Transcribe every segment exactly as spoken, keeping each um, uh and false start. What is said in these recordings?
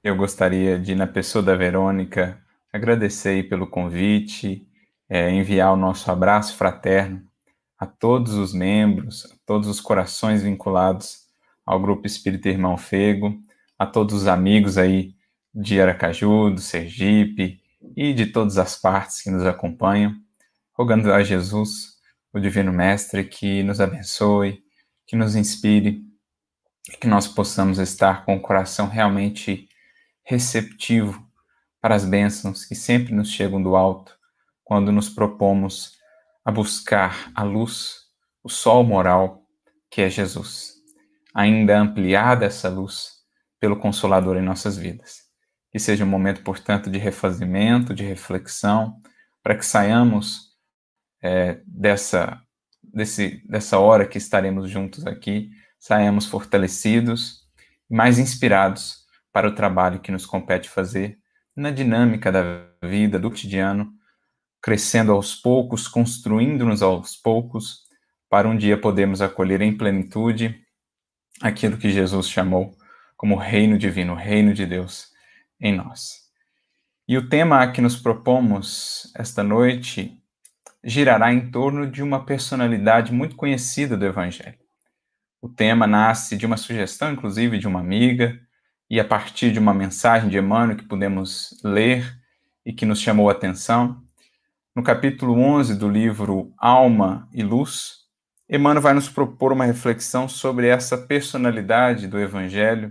Eu gostaria de, na pessoa da Verônica, agradecer aí pelo convite, é, enviar o nosso abraço fraterno a todos os membros, a todos os corações vinculados ao Grupo Espírita Irmão Fego, a todos os amigos aí de Aracaju, do Sergipe e de todas as partes que nos acompanham, rogando a Jesus, o Divino Mestre, que nos abençoe, que nos inspire, que nós possamos estar com o coração realmente receptivo para as bênçãos que sempre nos chegam do alto, quando nos propomos a buscar a luz, o sol moral, que é Jesus, ainda ampliada essa luz pelo Consolador em nossas vidas. Que seja um momento, portanto, de refazimento, de reflexão, para que saiamos é, dessa, desse, dessa hora que estaremos juntos aqui, saiamos fortalecidos e mais inspirados para o trabalho que nos compete fazer na dinâmica da vida, do cotidiano, crescendo aos poucos, construindo-nos aos poucos, para um dia podermos acolher em plenitude aquilo que Jesus chamou como reino divino, o reino de Deus em nós. E o tema a que nos propomos esta noite girará em torno de uma personalidade muito conhecida do Evangelho. O tema nasce de uma sugestão, inclusive, de uma amiga, e a partir de uma mensagem de Emmanuel que pudemos ler e que nos chamou a atenção. No capítulo onze do livro Alma e Luz, Emmanuel vai nos propor uma reflexão sobre essa personalidade do Evangelho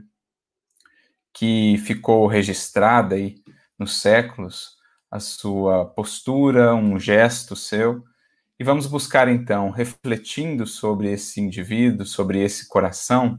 que ficou registrada aí nos séculos, a sua postura, um gesto seu, e vamos buscar então, refletindo sobre esse indivíduo, sobre esse coração,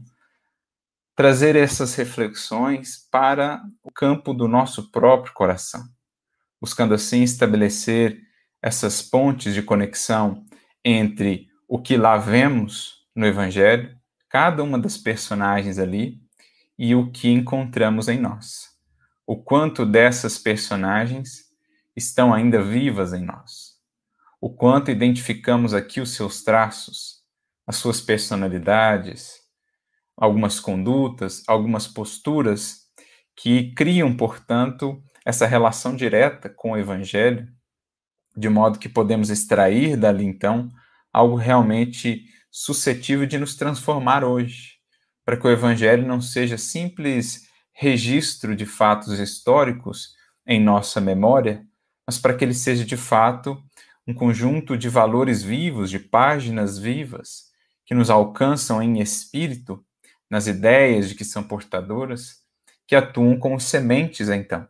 trazer essas reflexões para o campo do nosso próprio coração, buscando assim estabelecer essas pontes de conexão entre o que lá vemos no Evangelho, cada uma das personagens ali, e o que encontramos em nós. O quanto dessas personagens estão ainda vivas em nós. O quanto identificamos aqui os seus traços, as suas personalidades, algumas condutas, algumas posturas que criam, portanto, essa relação direta com o Evangelho, de modo que podemos extrair dali, então, algo realmente suscetível de nos transformar hoje, para que o Evangelho não seja simples registro de fatos históricos em nossa memória, mas para que ele seja, de fato, um conjunto de valores vivos, de páginas vivas, que nos alcançam em espírito, nas ideias de que são portadoras, que atuam como sementes, então,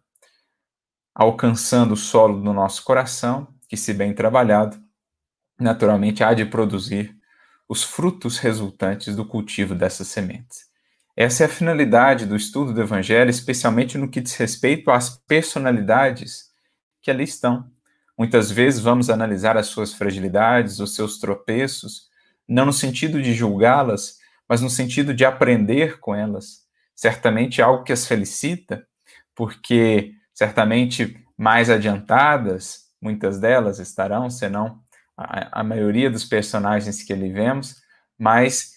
alcançando o solo do nosso coração, que, se bem trabalhado, naturalmente há de produzir os frutos resultantes do cultivo dessas sementes. Essa é a finalidade do estudo do Evangelho, especialmente no que diz respeito às personalidades que ali estão. Muitas vezes vamos analisar as suas fragilidades, os seus tropeços, não no sentido de julgá-las, mas no sentido de aprender com elas. Certamente algo que as felicita, porque certamente mais adiantadas, muitas delas estarão, senão a, a maioria dos personagens que ali vemos, mas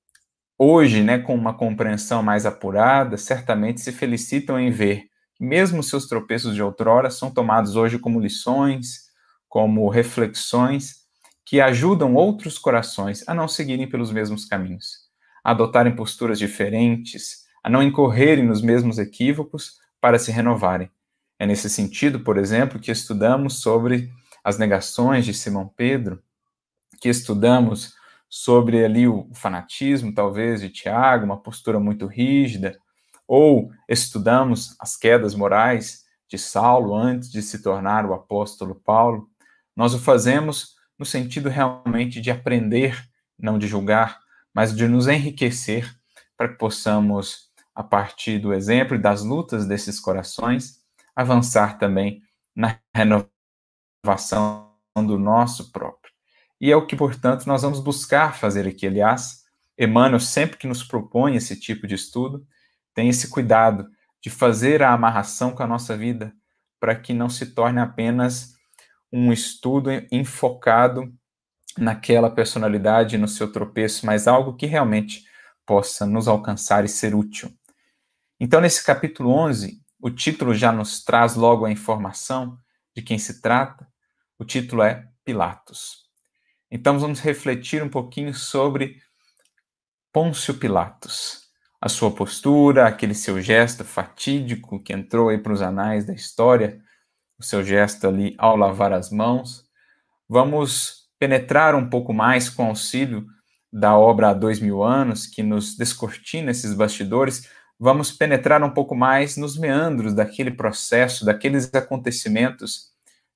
hoje, né, com uma compreensão mais apurada, certamente se felicitam em ver que mesmo seus tropeços de outrora são tomados hoje como lições, como reflexões, que ajudam outros corações a não seguirem pelos mesmos caminhos, a adotarem posturas diferentes, a não incorrerem nos mesmos equívocos para se renovarem. É nesse sentido, por exemplo, que estudamos sobre as negações de Simão Pedro, que estudamos sobre ali o fanatismo, talvez, de Tiago, uma postura muito rígida, ou estudamos as quedas morais de Saulo antes de se tornar o apóstolo Paulo. Nós o fazemos no sentido realmente de aprender, não de julgar, mas de nos enriquecer para que possamos, a partir do exemplo e das lutas desses corações, avançar também na renovação do nosso próprio. E é o que, portanto, nós vamos buscar fazer aqui. Aliás, Emmanuel, sempre que nos propõe esse tipo de estudo, tem esse cuidado de fazer a amarração com a nossa vida, para que não se torne apenas um estudo enfocado naquela personalidade, no seu tropeço, mas algo que realmente possa nos alcançar e ser útil. Então, nesse capítulo onze, o título já nos traz logo a informação de quem se trata. O título é Pilatos. Então vamos refletir um pouquinho sobre Pôncio Pilatos, a sua postura, aquele seu gesto fatídico que entrou aí para os anais da história, o seu gesto ali ao lavar as mãos. Vamos penetrar um pouco mais com auxílio da obra Há Dois Mil Anos, que nos descortina esses bastidores. Vamos penetrar um pouco mais nos meandros daquele processo, daqueles acontecimentos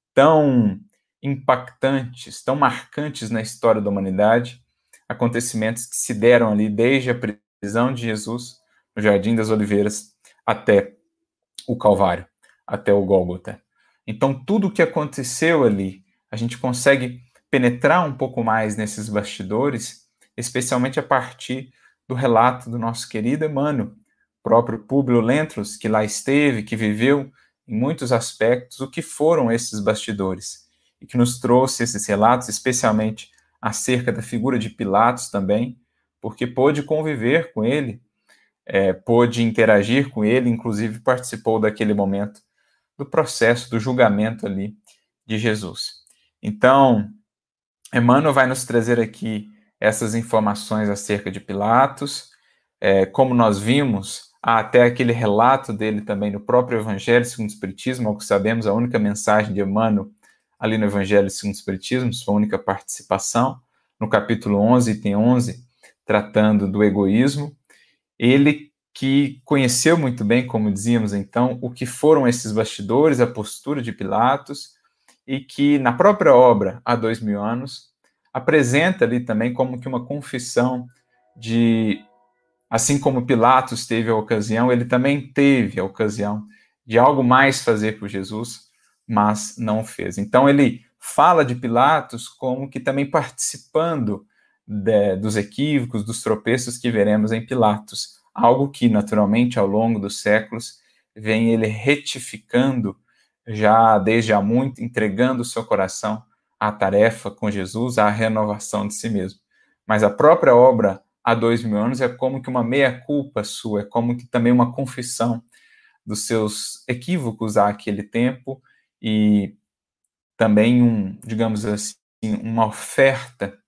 tão impactantes, tão marcantes na história da humanidade, acontecimentos que se deram ali desde a prisão de Jesus no Jardim das Oliveiras até o Calvário, até o Gólgota. Então, tudo o que aconteceu ali, a gente consegue penetrar um pouco mais nesses bastidores, especialmente a partir do relato do nosso querido Emmanuel, próprio Públio Lentulus, que lá esteve, que viveu em muitos aspectos o que foram esses bastidores, e que nos trouxe esses relatos, especialmente acerca da figura de Pilatos também, porque pôde conviver com ele, é, pôde interagir com ele, inclusive participou daquele momento do processo, do julgamento ali de Jesus. Então, Emmanuel vai nos trazer aqui essas informações acerca de Pilatos, é, como nós vimos, há até aquele relato dele também no próprio Evangelho segundo o Espiritismo, ao que sabemos, a única mensagem de Emmanuel ali no Evangelho segundo o Espiritismo, sua única participação, no capítulo onze, item onze, tratando do egoísmo. Ele que conheceu muito bem, como dizíamos então, o que foram esses bastidores, a postura de Pilatos, e que na própria obra, Há Dois Mil Anos, apresenta ali também como que uma confissão de, assim como Pilatos teve a ocasião, ele também teve a ocasião de algo mais fazer por Jesus, mas não fez. Então ele fala de Pilatos como que também participando de, dos equívocos, dos tropeços que veremos em Pilatos, algo que naturalmente ao longo dos séculos vem ele retificando já desde há muito, entregando o seu coração à tarefa com Jesus, à renovação de si mesmo. Mas a própria obra Há Dois Mil Anos é como que uma meia-culpa sua, é como que também uma confissão dos seus equívocos àquele tempo e também um, digamos assim, uma oferta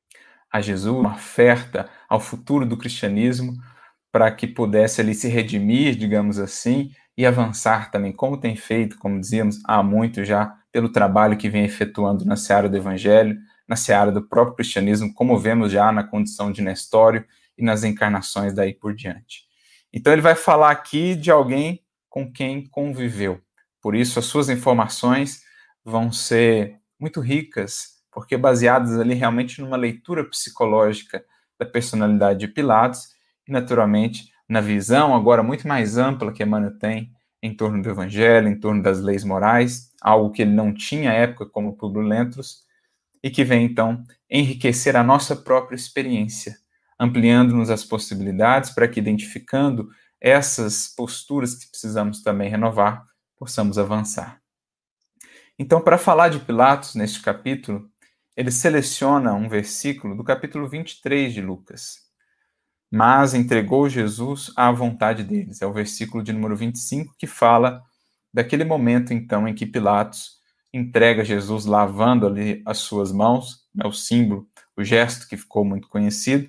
a Jesus, uma oferta ao futuro do cristianismo para que pudesse ali se redimir, digamos assim, e avançar também, como tem feito, como dizíamos, há muito já, pelo trabalho que vem efetuando na seara do Evangelho, na seara do próprio cristianismo, como vemos já na condição de Nestório e nas encarnações daí por diante. Então ele vai falar aqui de alguém com quem conviveu. Por isso as suas informações vão ser muito ricas, porque baseadas ali realmente numa leitura psicológica da personalidade de Pilatos e, naturalmente, na visão agora muito mais ampla que Emmanuel tem em torno do Evangelho, em torno das leis morais, algo que ele não tinha à época como Públio Lentulus, e que vem, então, enriquecer a nossa própria experiência, ampliando-nos as possibilidades para que, identificando essas posturas que precisamos também renovar, possamos avançar. Então, para falar de Pilatos, neste capítulo, ele seleciona um versículo do capítulo vinte e três de Lucas. Mas entregou Jesus à vontade deles. É o versículo de número vinte e cinco que fala daquele momento, então, em que Pilatos entrega Jesus lavando ali as suas mãos, né, o símbolo, o gesto que ficou muito conhecido.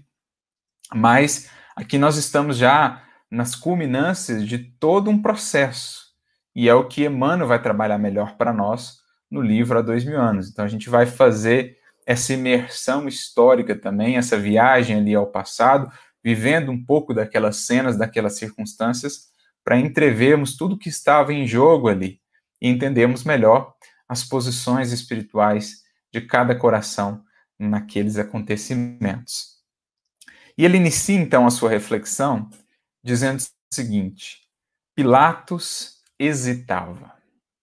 Mas aqui nós estamos já nas culminâncias de todo um processo. E é o que Emmanuel vai trabalhar melhor para nós no livro Há Dois Mil Anos. Então a gente vai fazer essa imersão histórica também, essa viagem ali ao passado, vivendo um pouco daquelas cenas, daquelas circunstâncias, para entrevermos tudo que estava em jogo ali e entendermos melhor as posições espirituais de cada coração naqueles acontecimentos. E ele inicia então a sua reflexão dizendo o seguinte: Pilatos hesitava.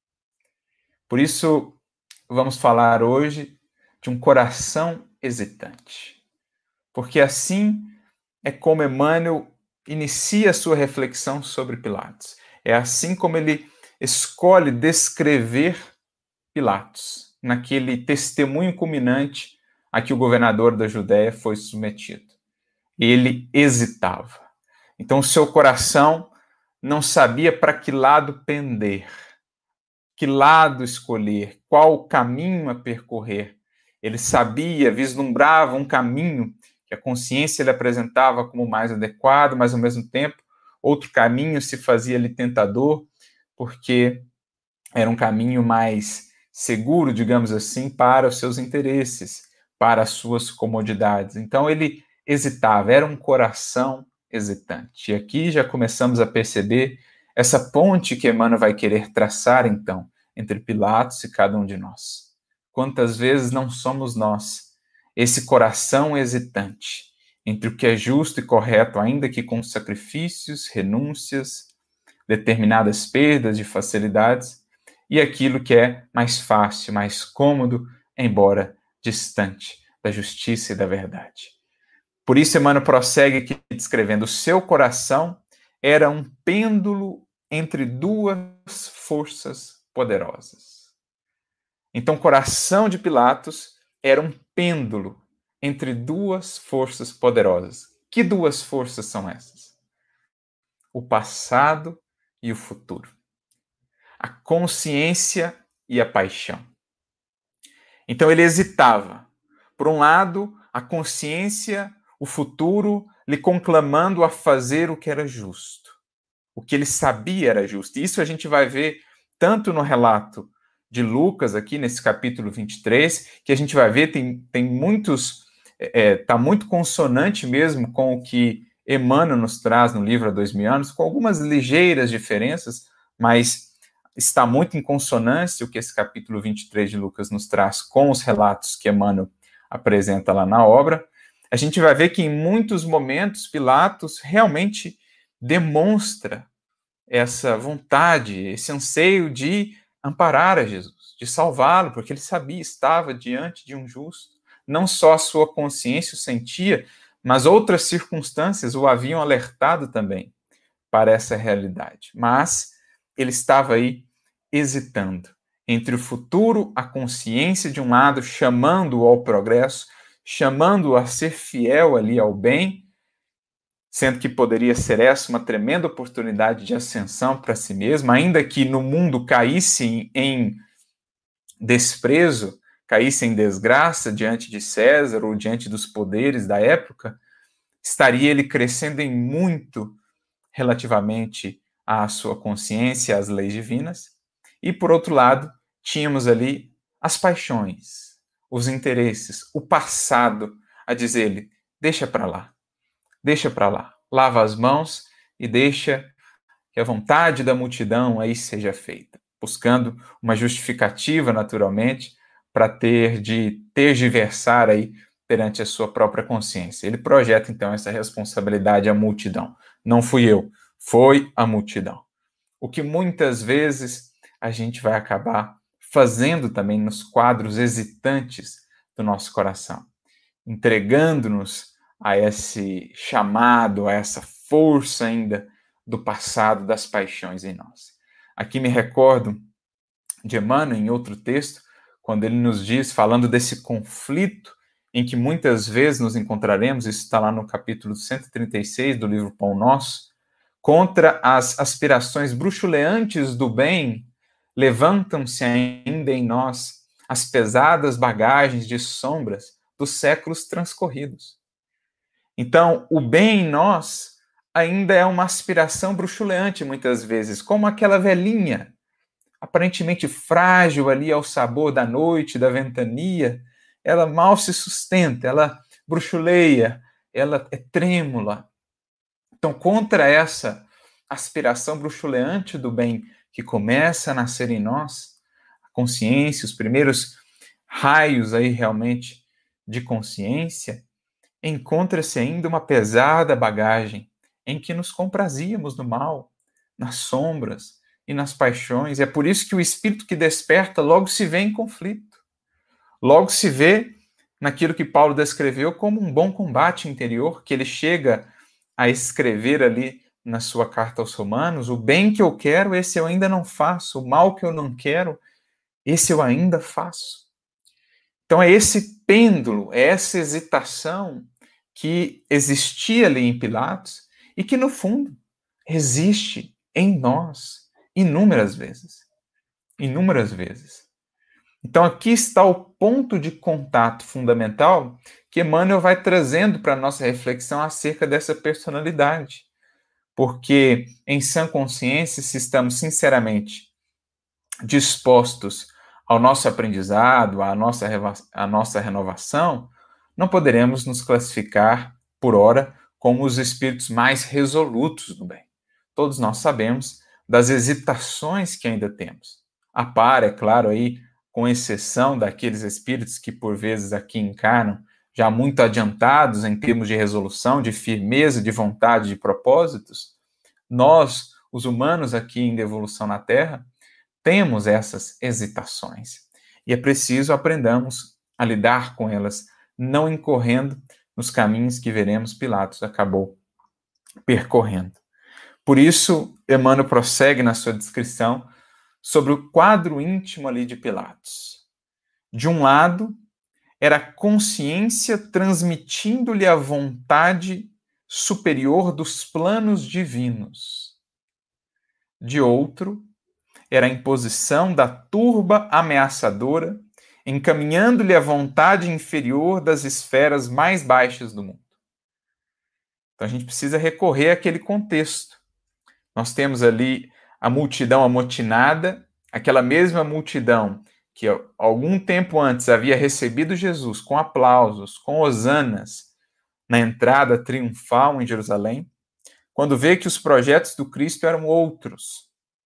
Por isso, vamos falar hoje de um coração hesitante. Porque assim é como Emmanuel inicia a sua reflexão sobre Pilatos. É assim como ele escolhe descrever Pilatos, naquele testemunho culminante a que o governador da Judéia foi submetido. Ele hesitava. Então, o seu coração não sabia para que lado pender, que lado escolher, qual caminho a percorrer. Ele sabia, vislumbrava um caminho que a consciência lhe apresentava como mais adequado, mas ao mesmo tempo outro caminho se fazia lhe tentador, porque era um caminho mais seguro, digamos assim, para os seus interesses, para as suas comodidades. Então ele hesitava, era um coração hesitante. E aqui já começamos a perceber essa ponte que Emmanuel vai querer traçar, então, entre Pilatos e cada um de nós. Quantas vezes não somos nós esse coração hesitante entre o que é justo e correto, ainda que com sacrifícios, renúncias, determinadas perdas de facilidades, e aquilo que é mais fácil, mais cômodo, embora distante da justiça e da verdade. Por isso, Emmanuel prossegue aqui descrevendo: o seu coração era um pêndulo entre duas forças poderosas. Então, o coração de Pilatos era um pêndulo entre duas forças poderosas. Que duas forças são essas? O passado e o futuro. A consciência e a paixão. Então ele hesitava. Por um lado, a consciência, o futuro, lhe conclamando a fazer o que era justo. O que ele sabia era justo. E isso a gente vai ver tanto no relato de Lucas, aqui nesse capítulo vinte e três, que a gente vai ver, tem, tem muitos, está é, tá muito consonante mesmo com o que Emmanuel nos traz no livro Há Dois Mil Anos, com algumas ligeiras diferenças, mas está muito em consonância o que esse capítulo vinte e três de Lucas nos traz com os relatos que Emmanuel apresenta lá na obra. A gente vai ver que em muitos momentos Pilatos realmente demonstra essa vontade, esse anseio de amparar a Jesus, de salvá-lo, porque ele sabia, estava diante de um justo. Não só a sua consciência o sentia, mas outras circunstâncias o haviam alertado também para essa realidade. Mas ele estava aí hesitando entre o futuro, a consciência de um lado, chamando-o ao progresso, chamando-o a ser fiel ali ao bem, sendo que poderia ser essa uma tremenda oportunidade de ascensão para si mesmo, ainda que no mundo caísse em desprezo, caísse em desgraça diante de César ou diante dos poderes da época, estaria ele crescendo em muito relativamente à sua consciência, às leis divinas. E, por outro lado, tínhamos ali as paixões, os interesses, o passado, a dizer-lhe, deixa para lá, deixa para lá, lava as mãos e deixa que a vontade da multidão aí seja feita, buscando uma justificativa, naturalmente, para ter de tergiversar aí perante a sua própria consciência. Ele projeta, então, essa responsabilidade à multidão. Não fui eu, foi a multidão. O que muitas vezes a gente vai acabar fazendo também nos quadros hesitantes do nosso coração, entregando-nos a esse chamado, a essa força ainda do passado, das paixões em nós. Aqui me recordo de Emmanuel, em outro texto, quando ele nos diz, falando desse conflito em que muitas vezes nos encontraremos, isso está lá no capítulo cento e trinta e seis do livro Pão Nosso, contra as aspirações bruxuleantes do bem, levantam-se ainda em nós as pesadas bagagens de sombras dos séculos transcorridos. Então, o bem em nós ainda é uma aspiração bruxuleante, muitas vezes, como aquela velhinha, aparentemente frágil ali ao sabor da noite, da ventania, ela mal se sustenta, ela bruxuleia, ela é trêmula. Então, contra essa aspiração bruxuleante do bem que começa a nascer em nós, a consciência, os primeiros raios aí realmente de consciência, encontra-se ainda uma pesada bagagem em que nos comprazíamos no mal, nas sombras e nas paixões. E é por isso que o espírito que desperta logo se vê em conflito. Logo se vê naquilo que Paulo descreveu como um bom combate interior, que ele chega a escrever ali na sua carta aos Romanos: o bem que eu quero, esse eu ainda não faço, o mal que eu não quero, esse eu ainda faço. Então é esse pêndulo, é essa hesitação que existia ali em Pilatos e que, no fundo, existe em nós inúmeras vezes. Inúmeras vezes. Então aqui está o ponto de contato fundamental que Emmanuel vai trazendo para a nossa reflexão acerca dessa personalidade. Porque em sã consciência, se estamos sinceramente dispostos ao nosso aprendizado, à nossa, à nossa renovação, não poderemos nos classificar, por ora, como os espíritos mais resolutos do bem. Todos nós sabemos das hesitações que ainda temos. A par, é claro, aí, com exceção daqueles espíritos que por vezes aqui encarnam, já muito adiantados em termos de resolução, de firmeza, de vontade, de propósitos, nós, os humanos aqui em evolução na Terra, temos essas hesitações. E é preciso aprendamos a lidar com elas, não incorrendo nos caminhos que veremos Pilatos acabou percorrendo. Por isso, Emmanuel prossegue na sua descrição sobre o quadro íntimo ali de Pilatos. De um lado, era a consciência transmitindo-lhe a vontade superior dos planos divinos. De outro, era a imposição da turba ameaçadora, encaminhando-lhe a vontade inferior das esferas mais baixas do mundo. Então a gente precisa recorrer àquele contexto. Nós temos ali a multidão amotinada, aquela mesma multidão que algum tempo antes havia recebido Jesus com aplausos, com hosanas, na entrada triunfal em Jerusalém, quando vê que os projetos do Cristo eram outros,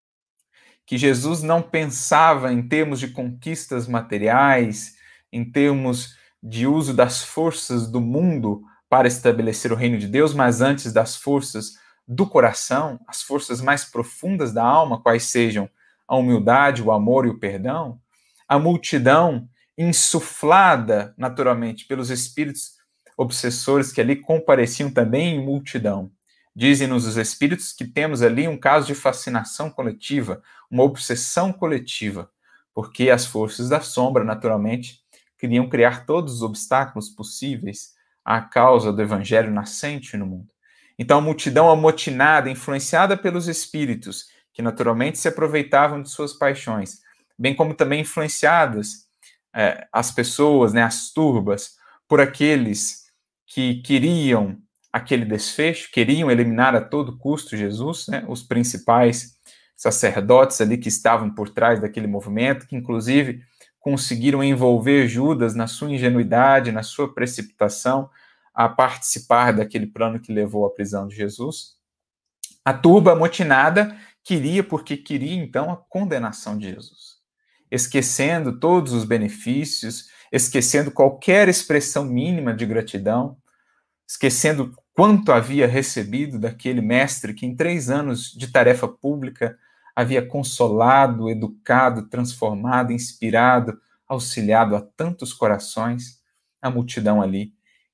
que Jesus não pensava em termos de conquistas materiais, em termos de uso das forças do mundo para estabelecer o reino de Deus, mas antes das forças do coração, as forças mais profundas da alma, quais sejam a humildade, o amor e o perdão, a multidão insuflada naturalmente pelos espíritos obsessores que ali compareciam também em multidão. Dizem-nos os espíritos que temos ali um caso de fascinação coletiva, uma obsessão coletiva, porque as forças da sombra, naturalmente, queriam criar todos os obstáculos possíveis à causa do evangelho nascente no mundo. Então, a multidão amotinada, influenciada pelos espíritos, que naturalmente se aproveitavam de suas paixões, bem como também influenciadas eh, as pessoas, né, as turbas, por aqueles que queriam aquele desfecho, queriam eliminar a todo custo Jesus, né, os principais sacerdotes ali que estavam por trás daquele movimento, que inclusive conseguiram envolver Judas na sua ingenuidade, na sua precipitação, a participar daquele plano que levou à prisão de Jesus. A turba amotinada queria, porque queria então a condenação de Jesus, esquecendo todos os benefícios, esquecendo qualquer expressão mínima de gratidão, esquecendo quanto havia recebido daquele mestre que em três anos de tarefa pública havia consolado, educado, transformado, inspirado, auxiliado a tantos corações. A multidão ali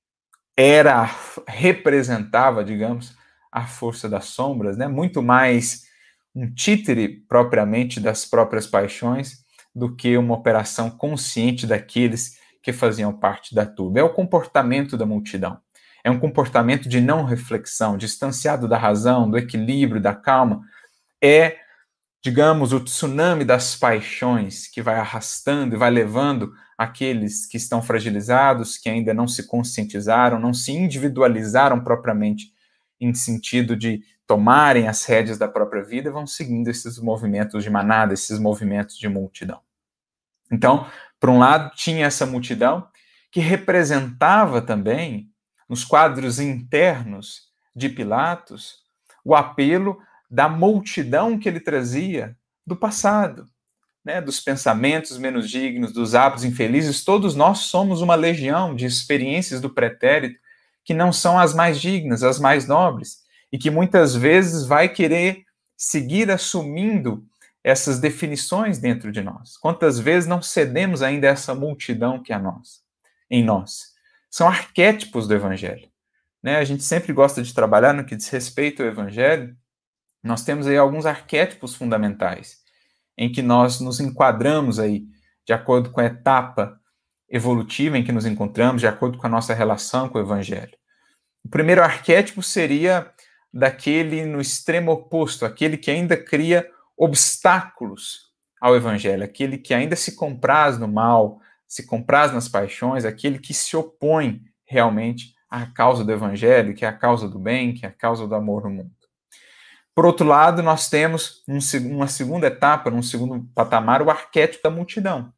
era, representava, digamos, a força das sombras, né? Muito mais um títere propriamente das próprias paixões do que uma operação consciente daqueles que faziam parte da turba. É o comportamento da multidão. É um comportamento de não reflexão, distanciado da razão, do equilíbrio, da calma. É, digamos, o tsunami das paixões que vai arrastando e vai levando aqueles que estão fragilizados, que ainda não se conscientizaram, não se individualizaram propriamente em sentido de tomarem as rédeas da própria vida, vão seguindo esses movimentos de manada, esses movimentos de multidão. Então, por um lado, tinha essa multidão que representava também, nos quadros internos de Pilatos, o apelo da multidão que ele trazia do passado, né, dos pensamentos menos dignos, dos hábitos infelizes. Todos nós somos uma legião de experiências do pretérito que não são as mais dignas, as mais nobres, e que muitas vezes vai querer seguir assumindo essas definições dentro de nós. Quantas vezes não cedemos ainda a essa multidão que é nós, em nós? São arquétipos do Evangelho, né? A gente sempre gosta de trabalhar no que diz respeito ao Evangelho. Nós temos aí alguns arquétipos fundamentais em que nós nos enquadramos aí de acordo com a etapa evolutiva em que nos encontramos, de acordo com a nossa relação com o Evangelho. O primeiro arquétipo seria daquele no extremo oposto, aquele que ainda cria obstáculos ao evangelho, aquele que ainda se compraz no mal, se compraz nas paixões, aquele que se opõe realmente à causa do evangelho, que é a causa do bem, que é a causa do amor no mundo. Por outro lado, nós temos um, uma segunda etapa, num segundo patamar, o arquétipo da multidão,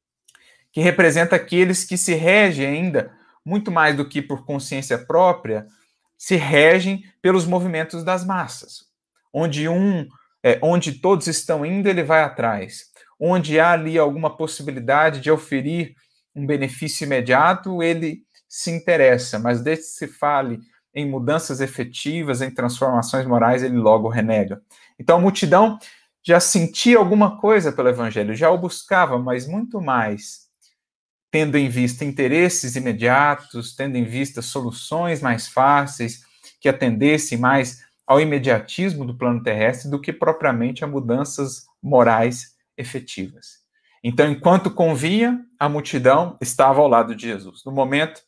que representa aqueles que se regem ainda, muito mais do que por consciência própria, se regem pelos movimentos das massas. Onde um, é, onde todos estão indo, ele vai atrás. Onde há ali alguma possibilidade de oferir um benefício imediato, ele se interessa, mas desde que se fale em mudanças efetivas, em transformações morais, ele logo renega. Então a multidão já sentia alguma coisa pelo evangelho, já o buscava, mas muito mais tendo em vista interesses imediatos, tendo em vista soluções mais fáceis, que atendessem mais ao imediatismo do plano terrestre do que propriamente a mudanças morais efetivas. Então, enquanto convinha, a multidão estava ao lado de Jesus. No momento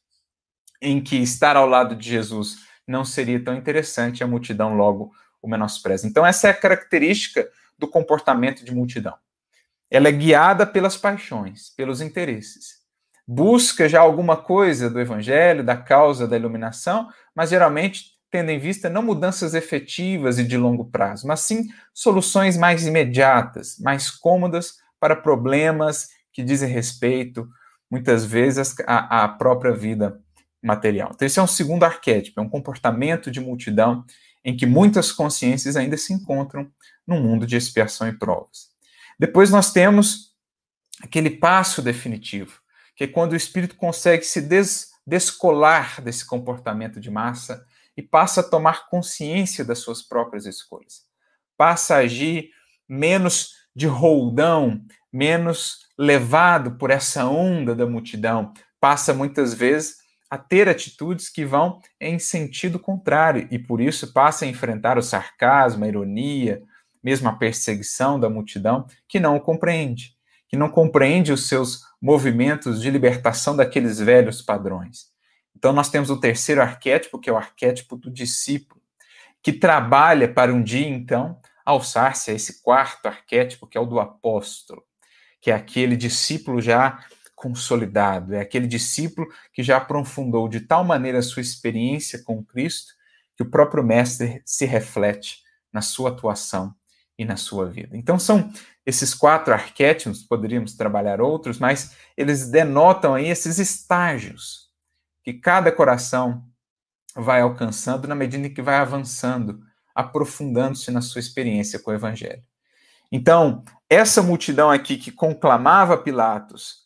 em que estar ao lado de Jesus não seria tão interessante, a multidão logo o menospreza. Então, essa é a característica do comportamento de multidão. Ela é guiada pelas paixões, pelos interesses. Busca já alguma coisa do evangelho, da causa da iluminação, mas geralmente tendo em vista não mudanças efetivas e de longo prazo, mas sim soluções mais imediatas, mais cômodas para problemas que dizem respeito, muitas vezes, à, à própria vida material. Então, esse é um segundo arquétipo, é um comportamento de multidão em que muitas consciências ainda se encontram num mundo de expiação e provas. Depois nós temos aquele passo definitivo, que é quando o espírito consegue se des, descolar desse comportamento de massa e passa a tomar consciência das suas próprias escolhas. Passa a agir menos de roldão, menos levado por essa onda da multidão. Passa muitas vezes a ter atitudes que vão em sentido contrário e por isso passa a enfrentar o sarcasmo, a ironia, mesmo a perseguição da multidão, que não o compreende, que não compreende os seus movimentos de libertação daqueles velhos padrões. Então nós temos o terceiro arquétipo, que é o arquétipo do discípulo, que trabalha para um dia, então, alçar-se a esse quarto arquétipo, que é o do apóstolo, que é aquele discípulo já consolidado, é aquele discípulo que já aprofundou de tal maneira a sua experiência com Cristo, que o próprio mestre se reflete na sua atuação e na sua vida. Então são esses quatro arquétipos, poderíamos trabalhar outros, mas eles denotam aí esses estágios que cada coração vai alcançando na medida em que vai avançando, aprofundando-se na sua experiência com o Evangelho. Então, essa multidão aqui que conclamava Pilatos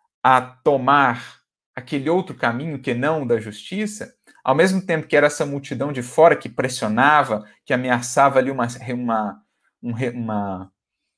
a tomar aquele outro caminho que não o da justiça, ao mesmo tempo que era essa multidão de fora que pressionava, que ameaçava ali uma, uma, uma,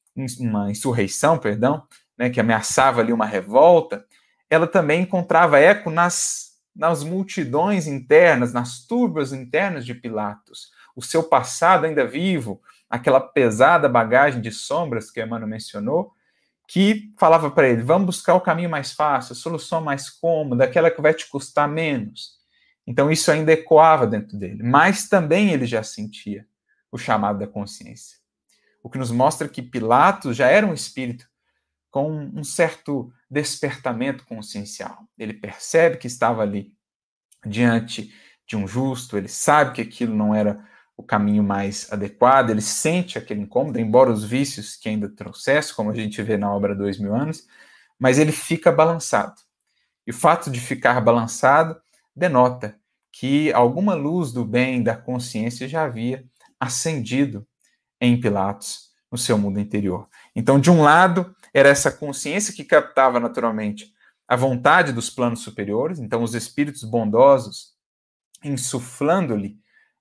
uma insurreição, perdão, né, que ameaçava ali uma revolta, ela também encontrava eco nas, nas multidões internas, nas turbas internas de Pilatos. O seu passado ainda vivo, aquela pesada bagagem de sombras que Emmanuel mencionou, que falava para ele, vamos buscar o caminho mais fácil, a solução mais cômoda, aquela que vai te custar menos. Então isso ainda ecoava dentro dele, mas também ele já sentia o chamado da consciência. O que nos mostra que Pilatos já era um espírito com um certo despertamento consciencial. Ele percebe que estava ali diante de um justo, ele sabe que aquilo não era o caminho mais adequado, ele sente aquele incômodo, embora os vícios que ainda trouxesse, como a gente vê na obra Dois Mil Anos, mas ele fica balançado. E o fato de ficar balançado denota que alguma luz do bem, da consciência já havia acendido em Pilatos, no seu mundo interior. Então, de um lado, era essa consciência que captava naturalmente a vontade dos planos superiores, então os espíritos bondosos insuflando-lhe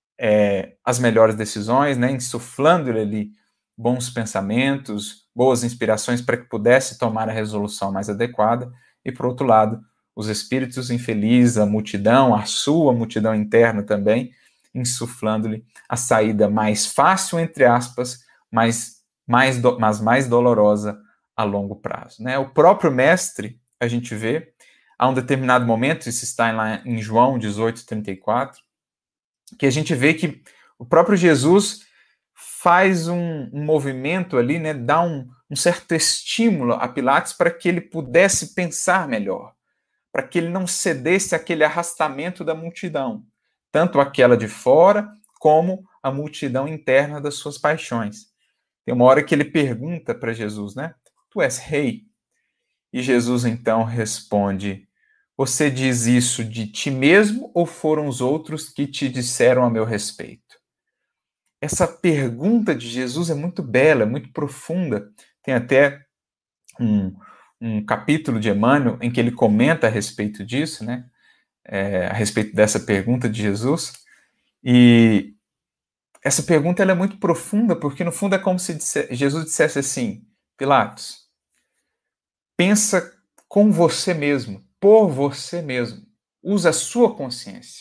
É, as melhores decisões, né, insuflando-lhe ali bons pensamentos, boas inspirações para que pudesse tomar a resolução mais adequada, e por outro lado, os espíritos infelizes, a multidão, a sua multidão interna também, insuflando-lhe a saída mais fácil, entre aspas, mas mais, do, mas mais dolorosa a longo prazo. Né? O próprio mestre, a gente vê, a um determinado momento, isso está lá em João dezoito, trinta e quatro, que a gente vê que O próprio Jesus faz um, um movimento ali, né, dá um, um certo estímulo a Pilatos para que ele pudesse pensar melhor, para que ele não cedesse àquele arrastamento da multidão, tanto aquela de fora como a multidão interna das suas paixões. Tem uma hora que ele pergunta para Jesus, né? Tu és rei? E Jesus então responde: você diz isso de ti mesmo ou foram os outros que te disseram a meu respeito? Essa pergunta de Jesus é muito bela, é muito profunda. Tem até um, um capítulo de Emmanuel em que ele comenta a respeito disso, né? É, a respeito dessa pergunta de Jesus. E essa pergunta ela é muito profunda, porque no fundo é como se disse, Jesus dissesse assim: Pilatos, pensa com você mesmo, por você mesmo. Usa a sua consciência.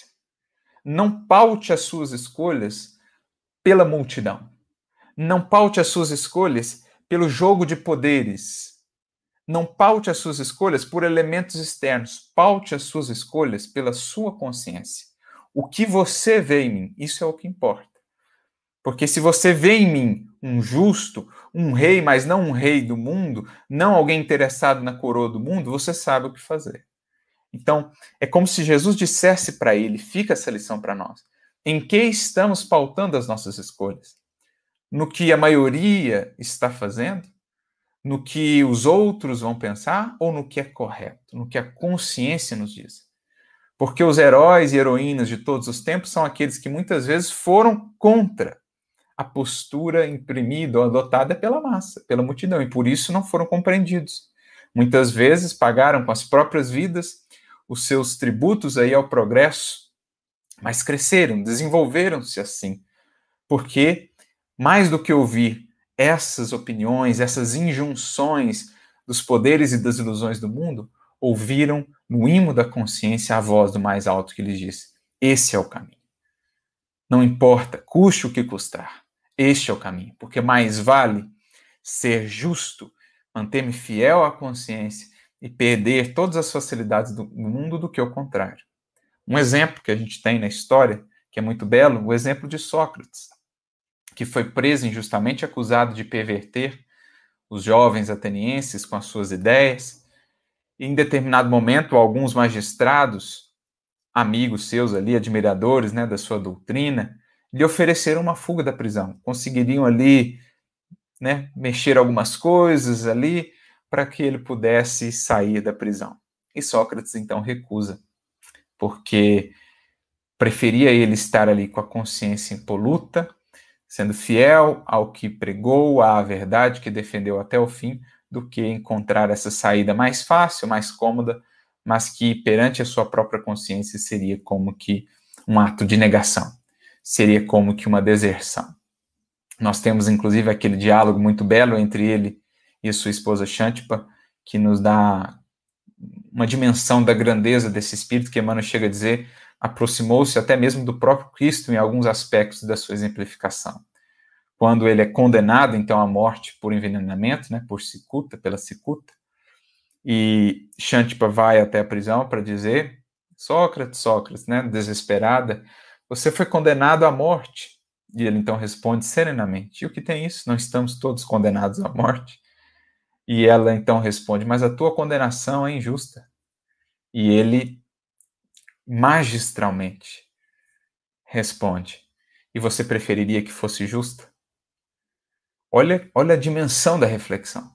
Não paute as suas escolhas pela multidão. Não paute as suas escolhas pelo jogo de poderes. Não paute as suas escolhas por elementos externos. Paute as suas escolhas pela sua consciência. O que você vê em mim, isso é o que importa. Porque se você vê em mim um justo, um rei, mas não um rei do mundo, não alguém interessado na coroa do mundo, você sabe o que fazer. Então, é como se Jesus dissesse para ele, fica essa lição para nós, em que estamos pautando as nossas escolhas? No que a maioria está fazendo? No que os outros vão pensar? Ou no que é correto? No que a consciência nos diz? Porque os heróis e heroínas de todos os tempos são aqueles que muitas vezes foram contra a postura imprimida ou adotada pela massa, pela multidão, e por isso não foram compreendidos. Muitas vezes pagaram com as próprias vidas os seus tributos aí ao progresso, mas cresceram, desenvolveram-se assim, porque mais do que ouvir essas opiniões, essas injunções dos poderes e das ilusões do mundo, ouviram no imo da consciência a voz do mais alto que lhes disse: esse é o caminho. Não importa, custe o que custar. Este é o caminho, porque mais vale ser justo, manter-me fiel à consciência e perder todas as facilidades do mundo do que o contrário. Um exemplo que a gente tem na história, que é muito belo, o exemplo de Sócrates, que foi preso injustamente acusado de perverter os jovens atenienses com as suas ideias. E em determinado momento, alguns magistrados, amigos seus ali, admiradores, né, da sua doutrina, lhe ofereceram uma fuga da prisão. Conseguiriam ali, né, mexer algumas coisas ali para que ele pudesse sair da prisão. E Sócrates então recusa, porque preferia ele estar ali com a consciência impoluta, sendo fiel ao que pregou, à verdade que defendeu até o fim, do que encontrar essa saída mais fácil, mais cômoda, mas que perante a sua própria consciência seria como que um ato de negação. Seria como que uma deserção. Nós temos, inclusive, aquele diálogo muito belo entre ele e sua esposa Xantipa, que nos dá uma dimensão da grandeza desse espírito, que Emmanuel chega a dizer, aproximou-se até mesmo do próprio Cristo em alguns aspectos da sua exemplificação. Quando ele é condenado, então, à morte por envenenamento, né, por cicuta, pela cicuta, e Xantipa vai até a prisão para dizer: Sócrates, Sócrates, né, desesperada, você foi condenado à morte. E ele então responde serenamente: e o que tem isso? Não estamos todos condenados à morte? E ela então responde: mas a tua condenação é injusta. E ele magistralmente responde: e você preferiria que fosse justa? Olha, olha a dimensão da reflexão.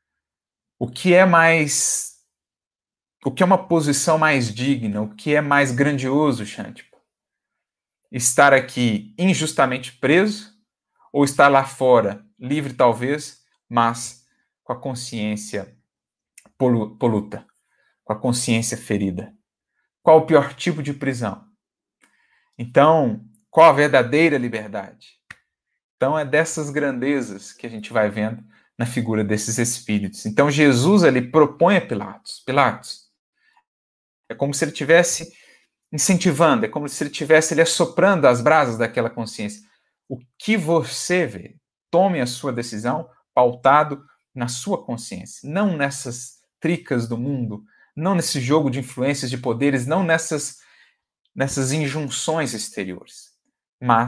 O que é mais... O que é uma posição mais digna? O que é mais grandioso, Xantipa? Estar aqui injustamente preso ou estar lá fora, livre talvez, mas com a consciência poluta, com a consciência ferida? Qual o pior tipo de prisão? Então, qual a verdadeira liberdade? Então, é dessas grandezas que a gente vai vendo na figura desses espíritos. Então, Jesus ali propõe a Pilatos: Pilatos, é como se ele estivesse incentivando, é como se ele estivesse ele assoprando as brasas daquela consciência. O que você vê? Tome a sua decisão pautado na sua consciência, não nessas tricas do mundo, não nesse jogo de influências, de poderes, não nessas, nessas injunções exteriores, mas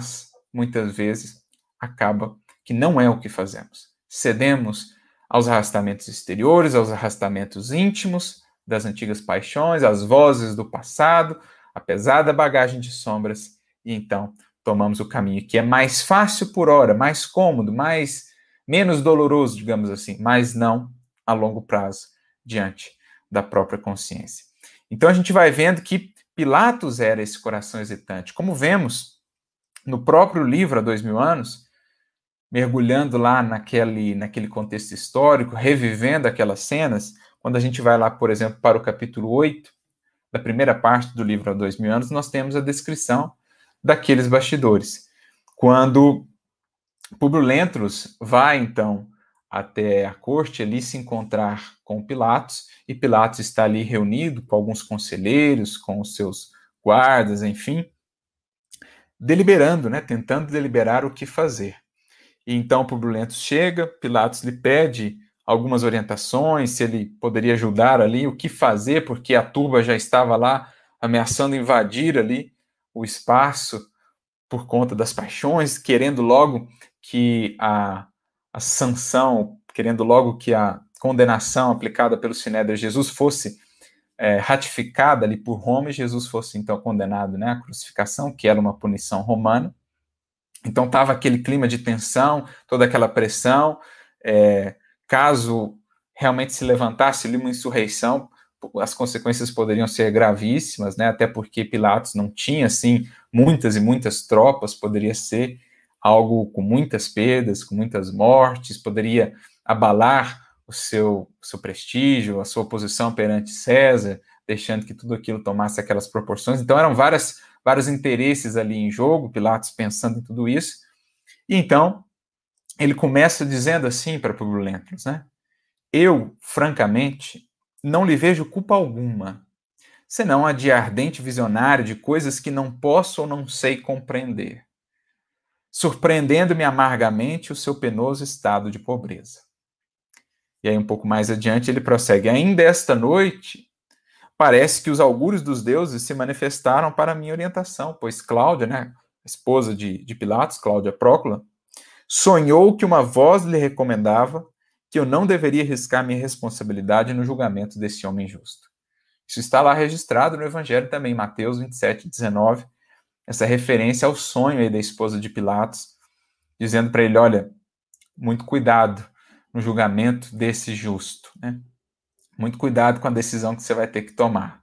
muitas vezes, acaba que não é o que fazemos. Cedemos aos arrastamentos exteriores, aos arrastamentos íntimos das antigas paixões, às vozes do passado, a pesada bagagem de sombras, e então tomamos o caminho que é mais fácil por hora, mais cômodo, mais menos doloroso, digamos assim, mas não a longo prazo, diante da própria consciência. Então a gente vai vendo que Pilatos era esse coração hesitante. Como vemos no próprio livro há dois mil anos, mergulhando lá naquele, naquele contexto histórico, revivendo aquelas cenas, quando a gente vai lá, por exemplo, para o capítulo oito, da primeira parte do livro há dois mil anos, nós temos a descrição daqueles bastidores. Quando Públio Lentulus vai, então, até a corte ali se encontrar com Pilatos, e Pilatos está ali reunido com alguns conselheiros, com os seus guardas, enfim, deliberando, né, tentando deliberar o que fazer. E então Públio Lentulus chega, Pilatos lhe pede algumas orientações, se ele poderia ajudar ali, o que fazer, porque a turba já estava lá ameaçando invadir ali o espaço por conta das paixões, querendo logo que a, a sanção, querendo logo que a condenação aplicada pelo Sinédrio de Jesus fosse é, ratificada ali por Roma, e Jesus fosse então condenado, né, à crucificação, que era uma punição romana. Então estava aquele clima de tensão, toda aquela pressão, é, caso realmente se levantasse ali uma insurreição, as consequências poderiam ser gravíssimas, né? Até porque Pilatos não tinha, assim, muitas e muitas tropas, poderia ser algo com muitas perdas, com muitas mortes, poderia abalar o seu, o seu prestígio, a sua posição perante César, deixando que tudo aquilo tomasse aquelas proporções. Então eram várias, vários interesses ali em jogo, Pilatos pensando em tudo isso. E então ele começa dizendo assim para Públio Lentulus, né? Eu, francamente, não lhe vejo culpa alguma, senão a de ardente visionário de coisas que não posso ou não sei compreender, surpreendendo-me amargamente o seu penoso estado de pobreza. E aí, um pouco mais adiante, ele prossegue. Ainda esta noite, parece que os augúrios dos deuses se manifestaram para a minha orientação, pois Cláudia, né, esposa de, de Pilatos, Cláudia Prócula, sonhou que uma voz lhe recomendava que eu não deveria arriscar minha responsabilidade no julgamento desse homem justo. Isso está lá registrado no Evangelho também, Mateus vinte e sete, dezenove, essa referência ao sonho aí da esposa de Pilatos, dizendo para ele, olha, muito cuidado no julgamento desse justo, né? Muito cuidado com a decisão que você vai ter que tomar.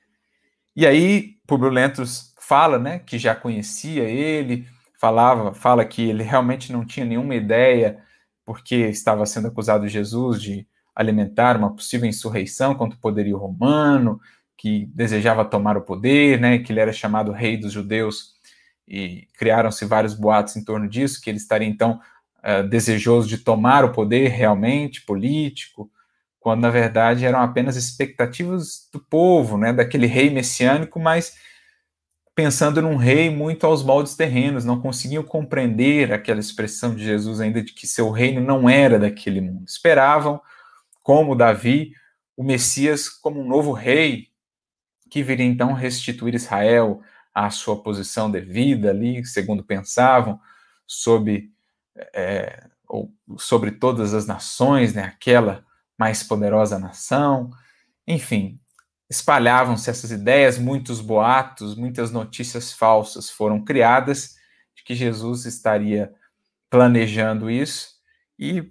E aí, Públio Lentulus fala, né, que já conhecia ele, falava, fala que ele realmente não tinha nenhuma ideia, porque estava sendo acusado de Jesus de alimentar uma possível insurreição contra o poderio romano, que desejava tomar o poder, né, que ele era chamado rei dos judeus, e criaram-se vários boatos em torno disso, que ele estaria, então, uh, desejoso de tomar o poder realmente, político, quando, na verdade, eram apenas expectativas do povo, né, daquele rei messiânico, mas pensando num rei muito aos moldes terrenos, não conseguiam compreender aquela expressão de Jesus ainda de que seu reino não era daquele mundo. Esperavam, como Davi, o Messias como um novo rei, que viria então restituir Israel à sua posição devida ali, segundo pensavam, sob, é, ou, sobre todas as nações, né, aquela mais poderosa nação. Enfim, espalhavam-se essas ideias, muitos boatos, muitas notícias falsas foram criadas de que Jesus estaria planejando isso, e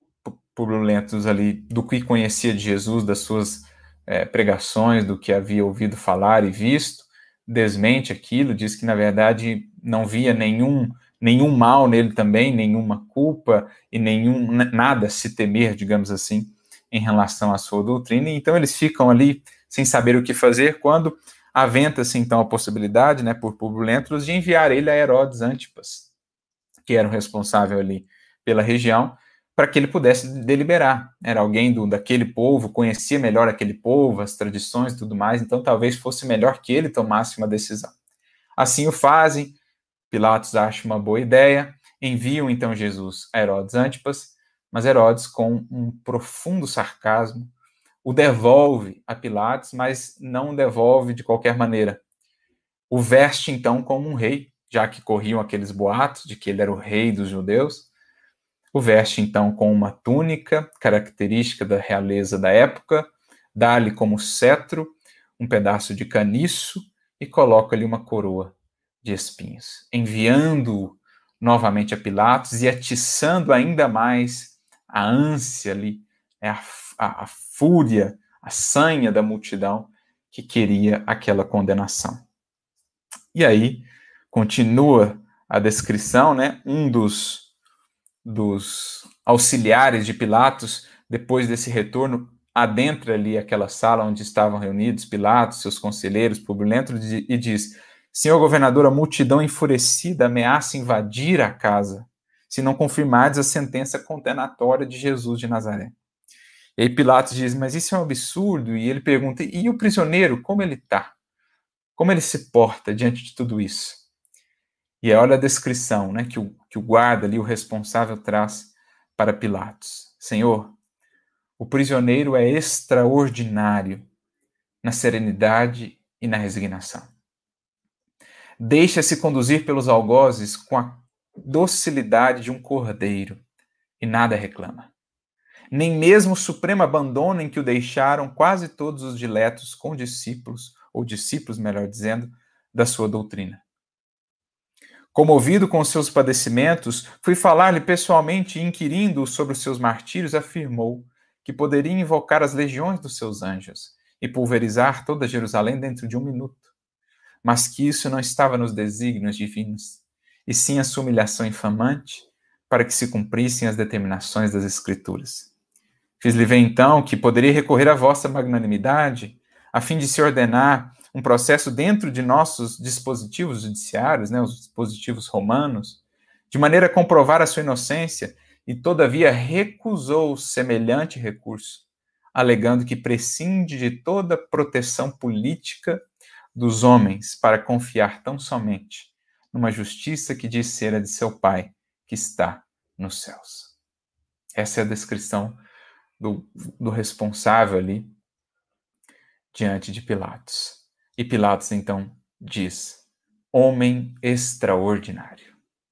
Públio Lentulus ali, do que conhecia de Jesus, das suas é, pregações, do que havia ouvido falar e visto, desmente aquilo, diz que na verdade não via nenhum, nenhum mal nele também, nenhuma culpa e nenhum nada a se temer, digamos assim, em relação à sua doutrina. E então eles ficam ali sem saber o que fazer, quando aventa-se então a possibilidade, né, por Públio Lentulus, de enviar ele a Herodes Antipas, que era o responsável ali pela região, para que ele pudesse deliberar. Era alguém do, daquele povo, conhecia melhor aquele povo, as tradições e tudo mais, então talvez fosse melhor que ele tomasse uma decisão. Assim o fazem, Pilatos acha uma boa ideia, enviam então Jesus a Herodes Antipas, mas Herodes, com um profundo sarcasmo, o devolve a Pilatos, mas não o devolve de qualquer maneira. O veste então como um rei, já que corriam aqueles boatos de que ele era o rei dos judeus. O veste, então, com uma túnica, característica da realeza da época, dá-lhe como cetro um pedaço de caniço e coloca-lhe uma coroa de espinhos, enviando-o novamente a Pilatos e atiçando ainda mais a ânsia ali, a, a, a fúria, a sanha da multidão que queria aquela condenação. E aí, continua a descrição, né? Um dos, dos auxiliares de Pilatos, depois desse retorno, adentra ali aquela sala onde estavam reunidos Pilatos, seus conselheiros, Públio Lentulus, e diz: Senhor governador, a multidão enfurecida ameaça invadir a casa, se não confirmardes a sentença condenatória de Jesus de Nazaré. E aí Pilatos diz: mas isso é um absurdo. E ele pergunta: e o prisioneiro, como ele está? Como ele se porta diante de tudo isso? E olha a descrição, né, que, o, que o guarda ali, o responsável, traz para Pilatos. Senhor, o prisioneiro é extraordinário na serenidade e na resignação. Deixa-se conduzir pelos algozes com a docilidade de um cordeiro e nada reclama. Nem mesmo o supremo abandono em que o deixaram quase todos os diletos condiscípulos, ou discípulos, melhor dizendo, da sua doutrina. Comovido com os seus padecimentos, fui falar-lhe pessoalmente e, inquirindo-o sobre os seus martírios, afirmou que poderia invocar as legiões dos seus anjos e pulverizar toda Jerusalém dentro de um minuto, mas que isso não estava nos desígnios divinos, e sim a sua humilhação infamante para que se cumprissem as determinações das Escrituras. Fiz-lhe ver, então, que poderia recorrer à vossa magnanimidade a fim de se ordenar um processo dentro de nossos dispositivos judiciários, né, os dispositivos romanos, de maneira a comprovar a sua inocência, e todavia recusou semelhante recurso, alegando que prescinde de toda proteção política dos homens para confiar tão somente numa justiça que diz ser a de seu Pai, que está nos céus. Essa é a descrição do, do responsável ali diante de Pilatos. E Pilatos, então, diz: homem extraordinário.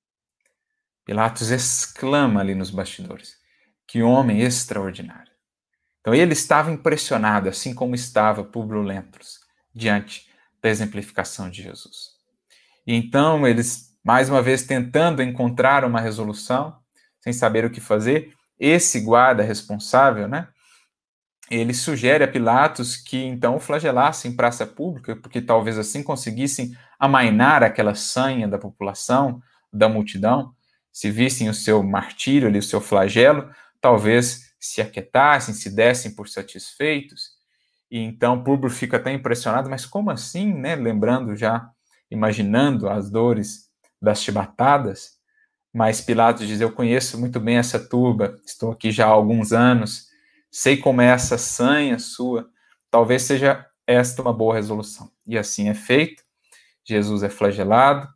Pilatos exclama ali nos bastidores: que homem extraordinário. Então ele estava impressionado, assim como estava Públio Lentulus, diante da exemplificação de Jesus. E então eles, mais uma vez, tentando encontrar uma resolução, sem saber o que fazer, esse guarda responsável, né, ele sugere a Pilatos que então o flagelasse em praça pública, porque talvez assim conseguissem amainar aquela sanha da população, da multidão. Se vissem o seu martírio ali, o seu flagelo, talvez se aquietassem, se dessem por satisfeitos. E então Públio fica até impressionado, mas como assim, né? Lembrando já, imaginando as dores das chibatadas. Mas Pilatos diz: eu conheço muito bem essa turba, estou aqui já há alguns anos, sei como é essa sanha sua, talvez seja esta uma boa resolução. E assim é feito, Jesus é flagelado,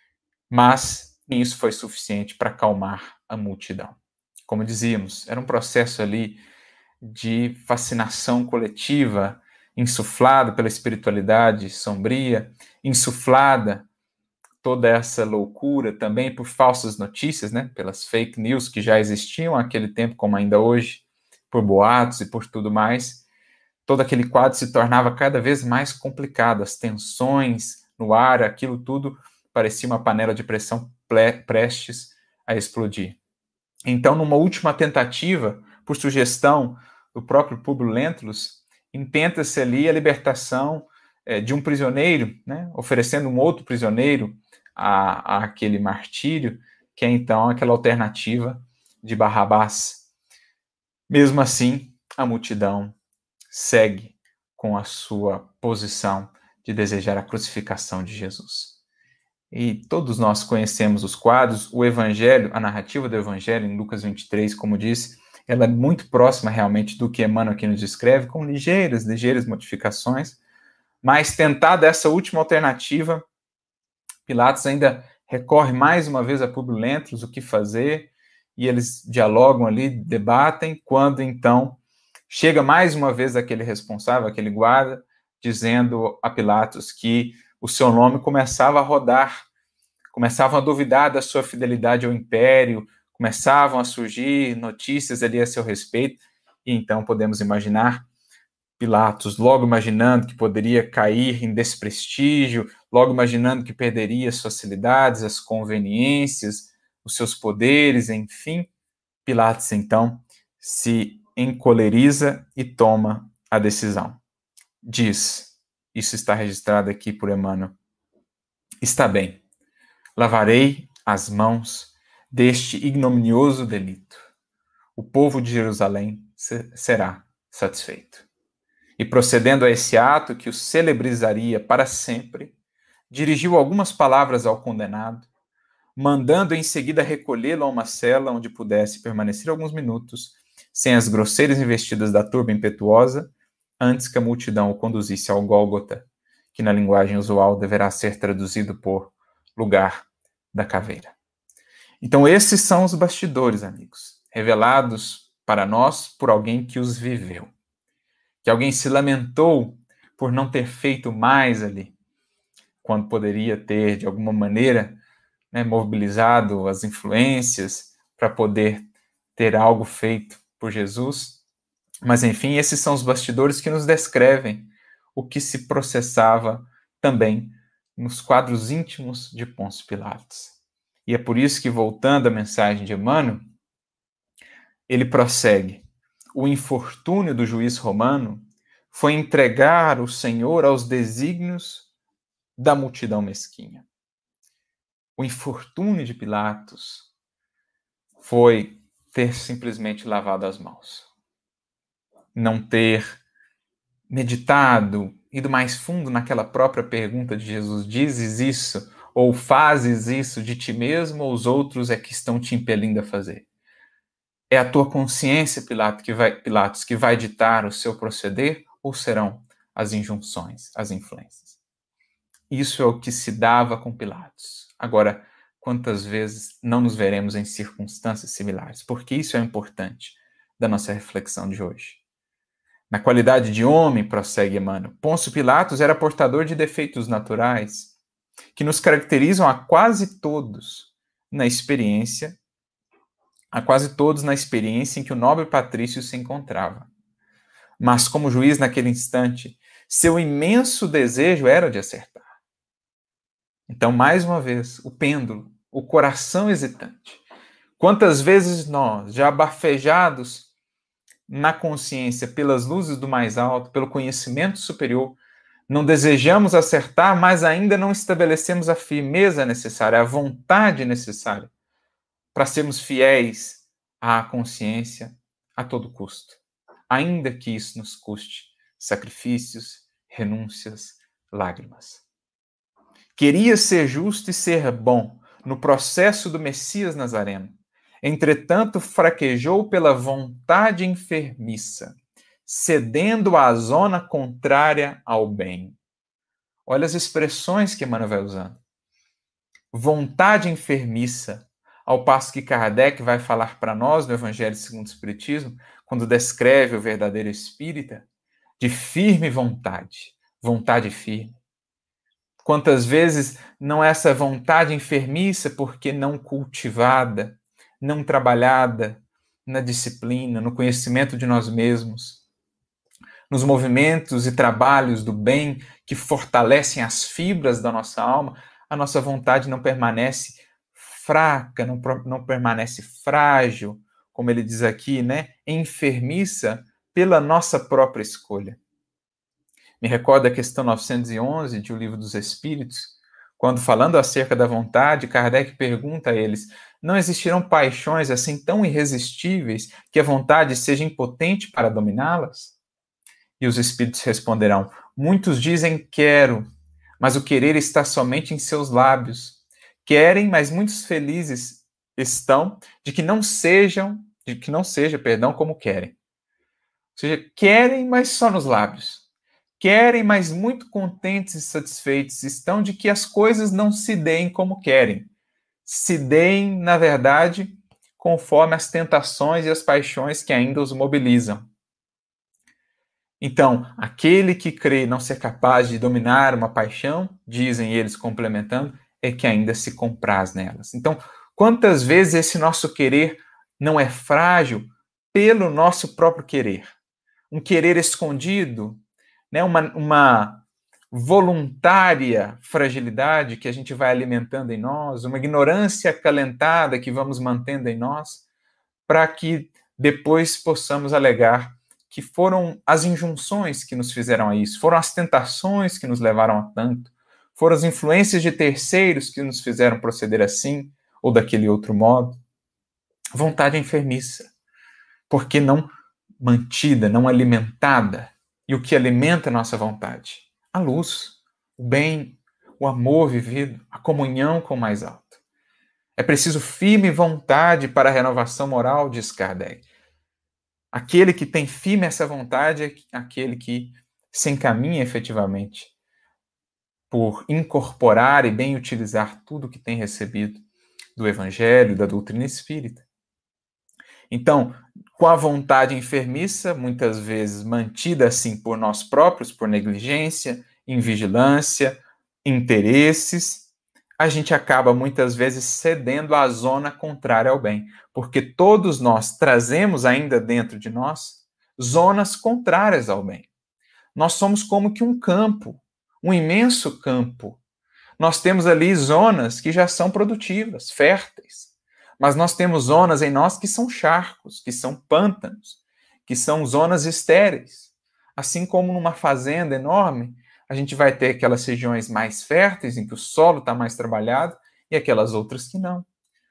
mas isso foi suficiente para acalmar a multidão. Como dizíamos, era um processo ali de fascinação coletiva, insuflado pela espiritualidade sombria, insuflada toda essa loucura também por falsas notícias, né, pelas fake news que já existiam naquele tempo, como ainda hoje, por boatos e por tudo mais. Todo aquele quadro se tornava cada vez mais complicado, as tensões no ar, aquilo tudo parecia uma panela de pressão prestes a explodir. Então, numa última tentativa, por sugestão do próprio Públio Lentulus, intenta-se ali a libertação é, de um prisioneiro, né, oferecendo um outro prisioneiro a, a aquele martírio, que é então aquela alternativa de Barrabás. Mesmo assim, a multidão segue com a sua posição de desejar a crucificação de Jesus. E todos nós conhecemos os quadros, o Evangelho, a narrativa do Evangelho, em Lucas vinte e três, como disse, ela é muito próxima realmente do que Emmanuel aqui nos descreve, com ligeiras, ligeiras modificações, mas tentada essa última alternativa, Pilatos ainda recorre mais uma vez a Públio Lentulus, o que fazer, e eles dialogam ali, debatem, quando então chega mais uma vez aquele responsável, aquele guarda, dizendo a Pilatos que o seu nome começava a rodar começavam a duvidar da sua fidelidade ao império, começavam a surgir notícias ali a seu respeito, e então podemos imaginar Pilatos logo imaginando que poderia cair em desprestígio, logo imaginando que perderia as facilidades, as conveniências, os seus poderes, enfim. Pilatos, então, se encoleriza e toma a decisão. Diz, isso está registrado aqui por Emmanuel, está bem, lavarei as mãos deste ignominioso delito. O povo de Jerusalém será satisfeito. E procedendo a esse ato que o celebrizaria para sempre, dirigiu algumas palavras ao condenado, mandando em seguida recolhê-lo a uma cela onde pudesse permanecer alguns minutos, sem as grosseiras investidas da turba impetuosa, antes que a multidão o conduzisse ao Gólgota, que na linguagem usual deverá ser traduzido por lugar da caveira. Então esses são os bastidores, amigos, revelados para nós por alguém que os viveu. Que alguém se lamentou por não ter feito mais ali, quando poderia ter, de alguma maneira, né, mobilizado as influências para poder ter algo feito por Jesus. Mas, enfim, esses são os bastidores que nos descrevem o que se processava também nos quadros íntimos de Pôncio Pilatos. E é por isso que, voltando à mensagem de Emmanuel, ele prossegue. O infortúnio do juiz romano foi entregar o Senhor aos desígnios da multidão mesquinha. O infortúnio de Pilatos foi ter simplesmente lavado as mãos. Não ter meditado, ido mais fundo naquela própria pergunta de Jesus, dizes isso ou fazes isso de ti mesmo ou os outros é que estão te impelindo a fazer? É a tua consciência, Pilatos, que vai, Pilatos, que vai ditar o seu proceder ou serão as injunções, as influências? Isso é o que se dava com Pilatos. Agora, quantas vezes não nos veremos em circunstâncias similares? Porque isso é importante da nossa reflexão de hoje. Na qualidade de homem, prossegue Emmanuel, Pôncio Pilatos era portador de defeitos naturais que nos caracterizam a quase todos na experiência, a quase todos na experiência em que o nobre patrício se encontrava. Mas como juiz naquele instante, seu imenso desejo era de acertar. Então, mais uma vez, o pêndulo, o coração hesitante. Quantas vezes nós, já abafejados na consciência pelas luzes do mais alto, pelo conhecimento superior, não desejamos acertar, mas ainda não estabelecemos a firmeza necessária, a vontade necessária para sermos fiéis à consciência a todo custo, ainda que isso nos custe sacrifícios, renúncias, lágrimas. Queria ser justo e ser bom no processo do Messias Nazareno. Entretanto, fraquejou pela vontade enfermiça, cedendo à zona contrária ao bem. Olha as expressões que Emmanuel vai usando. Vontade enfermiça, ao passo que Kardec vai falar para nós no Evangelho segundo o Espiritismo, quando descreve o verdadeiro espírita, de firme vontade, vontade firme. Quantas vezes não é essa vontade enfermiça porque não cultivada, não trabalhada na disciplina, no conhecimento de nós mesmos, nos movimentos e trabalhos do bem que fortalecem as fibras da nossa alma, a nossa vontade não permanece fraca, não, não permanece frágil, como ele diz aqui, né? Enfermiça pela nossa própria escolha. Me recordo a questão novecentos e onze de O Livro dos Espíritos, quando, falando acerca da vontade, Kardec pergunta a eles: não existirão paixões assim tão irresistíveis que a vontade seja impotente para dominá-las? E os Espíritos responderão: muitos dizem quero, mas o querer está somente em seus lábios. Querem, mas muitos felizes estão de que não sejam, de que não seja, perdão, como querem. Ou seja, querem, mas só nos lábios. Querem, mas muito contentes e satisfeitos estão de que as coisas não se deem como querem. Se deem, na verdade, conforme as tentações e as paixões que ainda os mobilizam. Então, aquele que crê não ser capaz de dominar uma paixão, dizem eles complementando, é que ainda se compraz nelas. Então, quantas vezes esse nosso querer não é frágil pelo nosso próprio querer? Um querer escondido, né? uma, uma voluntária fragilidade que a gente vai alimentando em nós, uma ignorância acalentada que vamos mantendo em nós, para que depois possamos alegar que foram as injunções que nos fizeram a isso, foram as tentações que nos levaram a tanto, foram as influências de terceiros que nos fizeram proceder assim ou daquele outro modo. Vontade enfermiça, porque não mantida, não alimentada. E o que alimenta a nossa vontade? A luz, o bem, o amor vivido, a comunhão com o mais alto. É preciso firme vontade para a renovação moral, diz Kardec. Aquele que tem firme essa vontade é aquele que se encaminha efetivamente por incorporar e bem utilizar tudo que tem recebido do Evangelho, da doutrina espírita. Então, com a vontade enfermiça, muitas vezes mantida assim por nós próprios, por negligência, invigilância, interesses, a gente acaba muitas vezes cedendo à zona contrária ao bem, porque todos nós trazemos ainda dentro de nós zonas contrárias ao bem. Nós somos como que um campo, um imenso campo. Nós temos ali zonas que já são produtivas, férteis, mas nós temos zonas em nós que são charcos, que são pântanos, que são zonas estéreis. Assim como numa fazenda enorme, a gente vai ter aquelas regiões mais férteis, em que o solo está mais trabalhado, e aquelas outras que não.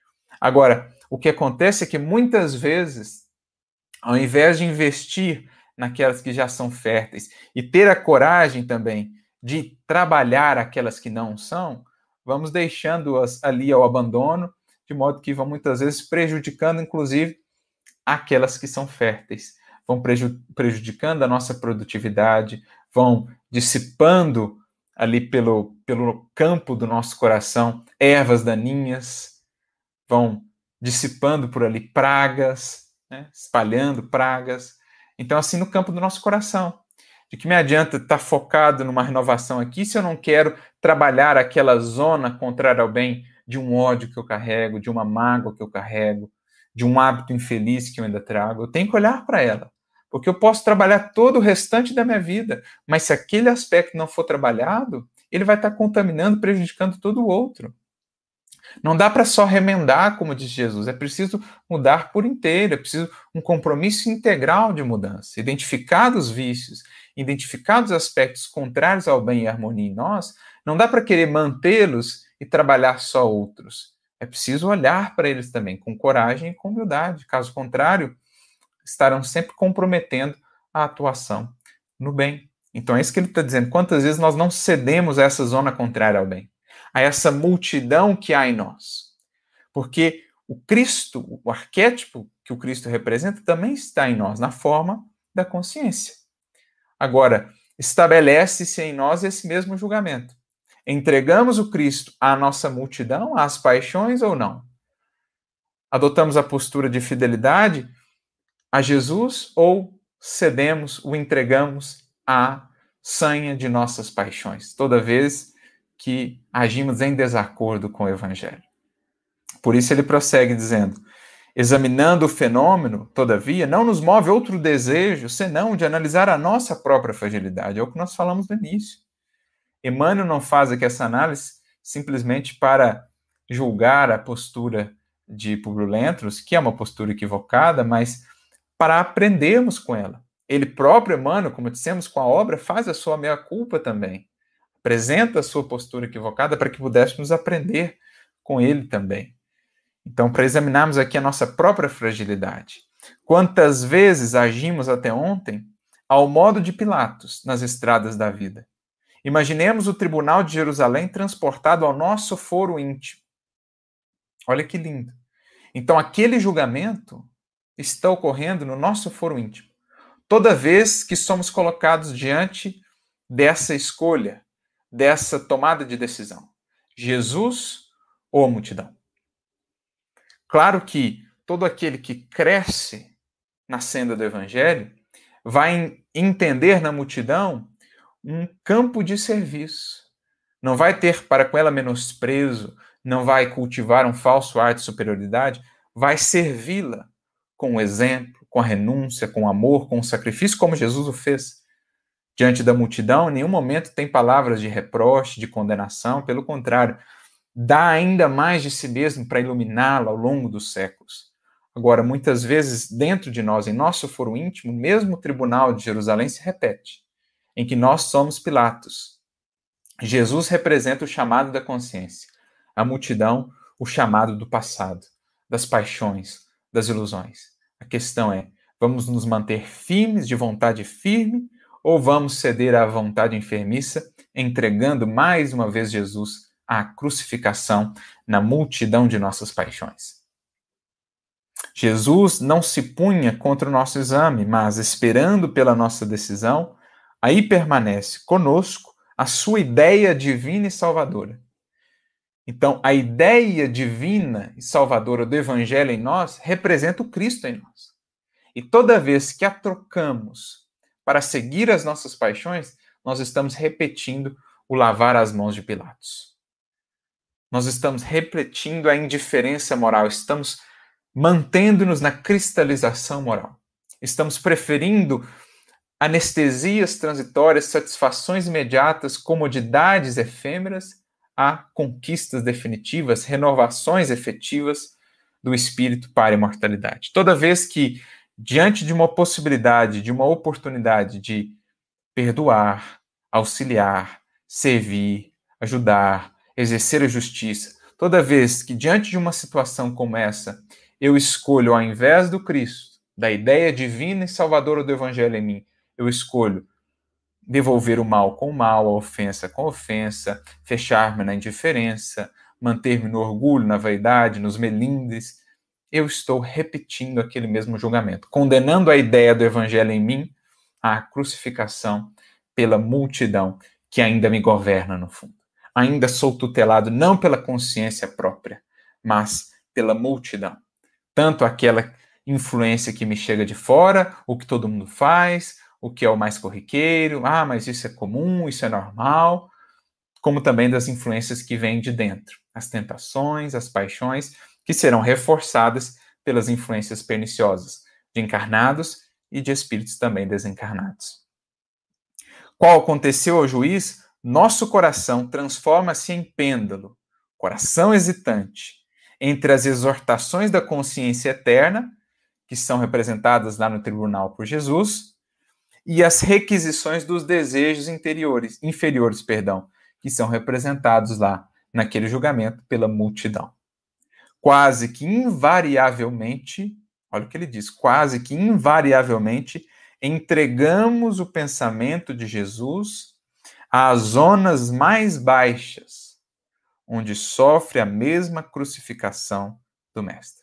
Agora, o que acontece é que muitas vezes, ao invés de investir naquelas que já são férteis e ter a coragem também de trabalhar aquelas que não são, vamos deixando-as ali ao abandono, de modo que vão muitas vezes prejudicando, inclusive, aquelas que são férteis. Vão prejudicando a nossa produtividade, vão dissipando ali pelo, pelo campo do nosso coração ervas daninhas, vão dissipando por ali pragas, né? Espalhando pragas. Então, assim, no campo do nosso coração. De que me adianta estar focado numa renovação aqui se eu não quero trabalhar aquela zona contrária ao bem de um ódio que eu carrego, de uma mágoa que eu carrego, de um hábito infeliz que eu ainda trago? Eu tenho que olhar para ela. Porque eu posso trabalhar todo o restante da minha vida, mas se aquele aspecto não for trabalhado, ele vai estar contaminando, prejudicando todo o outro. Não dá para só remendar, como diz Jesus, é preciso mudar por inteiro, é preciso um compromisso integral de mudança. Identificar os vícios, identificar os aspectos contrários ao bem e à harmonia em nós, não dá para querer mantê-los e trabalhar só outros. É preciso olhar para eles também com coragem e com humildade. Caso contrário, estarão sempre comprometendo a atuação no bem. Então é isso que ele está dizendo. Quantas vezes nós não cedemos a essa zona contrária ao bem? A essa multidão que há em nós. Porque o Cristo, o arquétipo que o Cristo representa, também está em nós, na forma da consciência. Agora, estabelece-se em nós esse mesmo julgamento. Entregamos o Cristo à nossa multidão, às paixões ou não? Adotamos a postura de fidelidade a Jesus ou cedemos, o entregamos à sanha de nossas paixões, toda vez que agimos em desacordo com o Evangelho? Por isso ele prossegue dizendo: examinando o fenômeno, todavia, não nos move outro desejo, senão de analisar a nossa própria fragilidade. É o que nós falamos no início. Emmanuel não faz aqui essa análise simplesmente para julgar a postura de Publio Lentulus, que é uma postura equivocada, mas para aprendermos com ela. Ele próprio, Emmanuel, como dissemos, com a obra, faz a sua meia-culpa também. Apresenta a sua postura equivocada para que pudéssemos aprender com ele também. Então, para examinarmos aqui a nossa própria fragilidade. Quantas vezes agimos até ontem ao modo de Pilatos nas estradas da vida? Imaginemos o tribunal de Jerusalém transportado ao nosso foro íntimo. Olha que lindo. Então, aquele julgamento está ocorrendo no nosso foro íntimo. Toda vez que somos colocados diante dessa escolha, dessa tomada de decisão. Jesus ou a multidão? Claro que todo aquele que cresce na senda do Evangelho vai entender na multidão um campo de serviço, não vai ter para com ela menosprezo, não vai cultivar um falso ar de superioridade, vai servi-la com o exemplo, com a renúncia, com o amor, com o sacrifício, como Jesus o fez. Diante da multidão, em nenhum momento tem palavras de reproche, de condenação, pelo contrário, dá ainda mais de si mesmo para iluminá-la ao longo dos séculos. Agora, muitas vezes, dentro de nós, em nosso foro íntimo, mesmo o tribunal de Jerusalém se repete, em que nós somos Pilatos. Jesus representa o chamado da consciência, a multidão, o chamado do passado, das paixões, das ilusões. A questão é, vamos nos manter firmes, de vontade firme, ou vamos ceder à vontade enfermiça, entregando mais uma vez Jesus à crucificação na multidão de nossas paixões? Jesus não se punha contra o nosso exame, mas, esperando pela nossa decisão, aí permanece conosco a sua ideia divina e salvadora. Então, a ideia divina e salvadora do Evangelho em nós representa o Cristo em nós. E toda vez que a trocamos para seguir as nossas paixões, nós estamos repetindo o lavar as mãos de Pilatos. Nós estamos repetindo a indiferença moral, estamos mantendo-nos na cristalização moral. Estamos preferindo anestesias transitórias, satisfações imediatas, comodidades efêmeras, a conquistas definitivas, renovações efetivas do espírito para a imortalidade. Toda vez que, diante de uma possibilidade, de uma oportunidade de perdoar, auxiliar, servir, ajudar, exercer a justiça, toda vez que, diante de uma situação como essa, eu escolho, ao invés do Cristo, da ideia divina e salvadora do Evangelho em mim, eu escolho devolver o mal com o mal, a ofensa com a ofensa, fechar-me na indiferença, manter-me no orgulho, na vaidade, nos melindres, eu estou repetindo aquele mesmo julgamento, condenando a ideia do Evangelho em mim à crucificação pela multidão que ainda me governa no fundo. Ainda sou tutelado não pela consciência própria, mas pela multidão. Tanto aquela influência que me chega de fora, o que todo mundo faz, o que é o mais corriqueiro, ah, mas isso é comum, isso é normal, como também das influências que vêm de dentro, as tentações, as paixões, que serão reforçadas pelas influências perniciosas de encarnados e de espíritos também desencarnados. Qual aconteceu ao juiz? Nosso coração transforma-se em pêndulo, coração hesitante, entre as exortações da consciência eterna, que são representadas lá no tribunal por Jesus, e as requisições dos desejos interiores, inferiores, perdão, que são representados lá naquele julgamento pela multidão. Quase que invariavelmente, olha o que ele diz, quase que invariavelmente entregamos o pensamento de Jesus às zonas mais baixas, onde sofre a mesma crucificação do Mestre.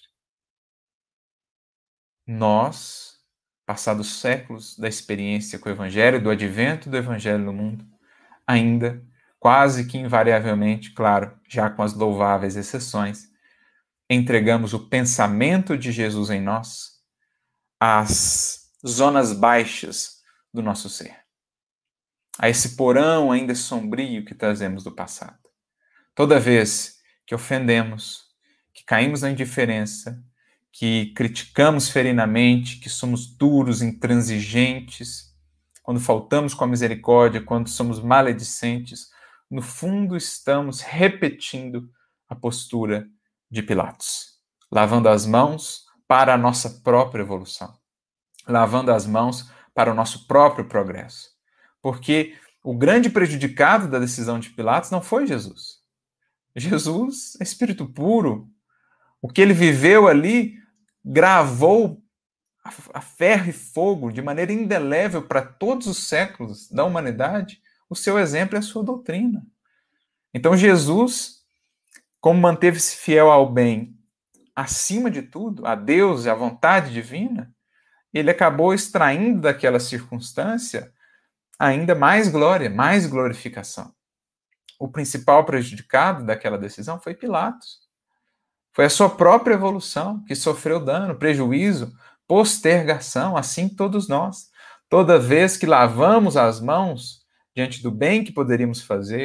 Nós, passados séculos da experiência com o Evangelho, do advento do Evangelho no mundo, ainda, quase que invariavelmente, claro, já com as louváveis exceções, entregamos o pensamento de Jesus em nós às zonas baixas do nosso ser, a esse porão ainda sombrio que trazemos do passado. Toda vez que ofendemos, que caímos na indiferença, que criticamos ferinamente, que somos duros, intransigentes, quando faltamos com a misericórdia, quando somos maledicentes, no fundo estamos repetindo a postura de Pilatos, lavando as mãos para a nossa própria evolução, lavando as mãos para o nosso próprio progresso. Porque o grande prejudicado da decisão de Pilatos não foi Jesus. Jesus é espírito puro. O que ele viveu ali gravou a ferro e fogo de maneira indelével para todos os séculos da humanidade o seu exemplo e a sua doutrina. Então Jesus, como manteve-se fiel ao bem acima de tudo, a Deus e à vontade divina, ele acabou extraindo daquela circunstância ainda mais glória, mais glorificação. O principal prejudicado daquela decisão foi Pilatos. Foi a sua própria evolução que sofreu dano, prejuízo, postergação, assim todos nós. Toda vez que lavamos as mãos diante do bem que poderíamos fazer,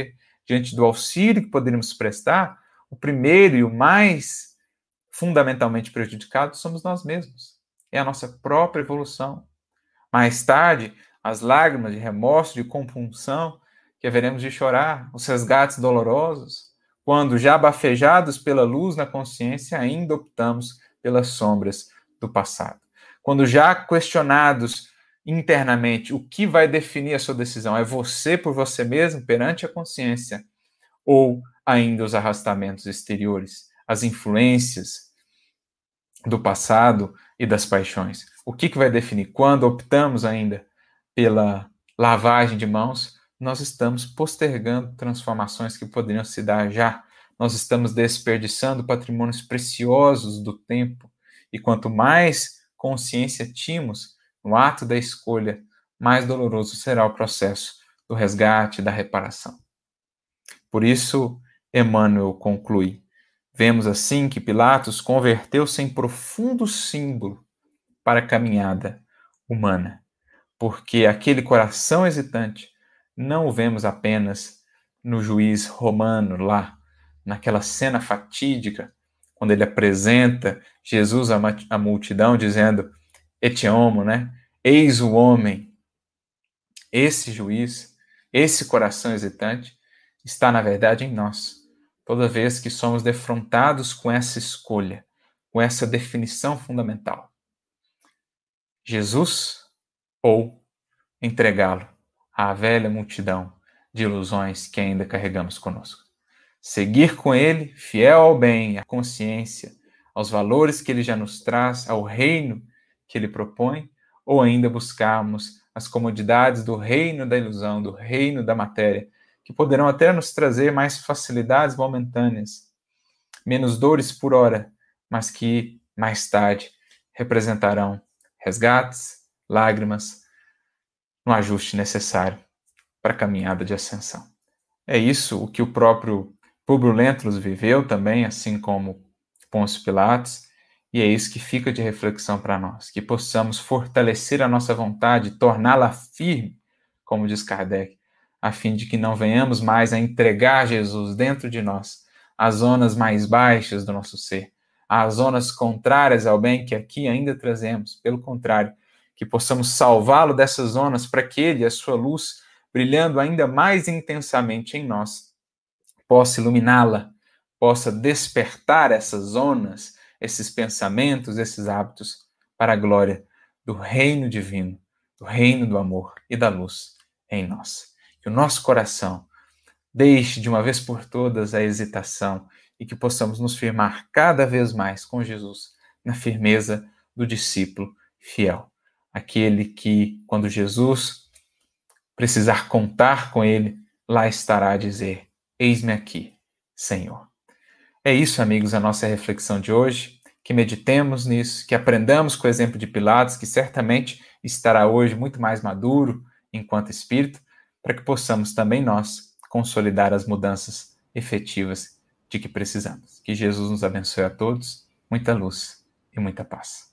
diante do auxílio que poderíamos prestar, o primeiro e o mais fundamentalmente prejudicado somos nós mesmos. É a nossa própria evolução. Mais tarde, as lágrimas de remorso, de compunção, que haveremos de chorar, os resgates dolorosos, quando, já bafejados pela luz na consciência, ainda optamos pelas sombras do passado. Quando, já questionados internamente, o que vai definir a sua decisão? É você por você mesmo perante a consciência? Ou ainda os arrastamentos exteriores, as influências do passado e das paixões? O que, que vai definir? Quando optamos ainda pela lavagem de mãos, nós estamos postergando transformações que poderiam se dar já. Nós estamos desperdiçando patrimônios preciosos do tempo. E quanto mais consciência tínhamos no ato da escolha, mais doloroso será o processo do resgate, da reparação. Por isso, Emmanuel conclui: vemos assim que Pilatos converteu-se em profundo símbolo para a caminhada humana, porque aquele coração hesitante não o vemos apenas no juiz romano lá, naquela cena fatídica, quando ele apresenta Jesus à multidão dizendo et homo, né? Eis o homem. Esse juiz, esse coração hesitante está, na verdade, em nós. Toda vez que somos defrontados com essa escolha, com essa definição fundamental. Jesus ou entregá-lo à velha multidão de ilusões que ainda carregamos conosco. Seguir com ele, fiel ao bem, à consciência, aos valores que ele já nos traz, ao reino que ele propõe, ou ainda buscarmos as comodidades do reino da ilusão, do reino da matéria, que poderão até nos trazer mais facilidades momentâneas, menos dores por hora, mas que mais tarde representarão resgates, lágrimas, no ajuste necessário para a caminhada de ascensão. É isso o que o próprio Públio Lentulus viveu também, assim como Pôncio Pilatos, e é isso que fica de reflexão para nós, que possamos fortalecer a nossa vontade, torná-la firme, como diz Kardec, a fim de que não venhamos mais a entregar Jesus dentro de nós, às zonas mais baixas do nosso ser, às zonas contrárias ao bem que aqui ainda trazemos. Pelo contrário, que possamos salvá-lo dessas zonas para que ele, a sua luz, brilhando ainda mais intensamente em nós, possa iluminá-la, possa despertar essas zonas, esses pensamentos, esses hábitos para a glória do reino divino, do reino do amor e da luz em nós. Que o nosso coração deixe de uma vez por todas a hesitação e que possamos nos firmar cada vez mais com Jesus na firmeza do discípulo fiel. Aquele que, quando Jesus precisar contar com ele, lá estará a dizer: eis-me aqui, Senhor. É isso, amigos, a nossa reflexão de hoje. Que meditemos nisso, que aprendamos com o exemplo de Pilatos, que certamente estará hoje muito mais maduro enquanto espírito, para que possamos também nós consolidar as mudanças efetivas de que precisamos. Que Jesus nos abençoe a todos, muita luz e muita paz.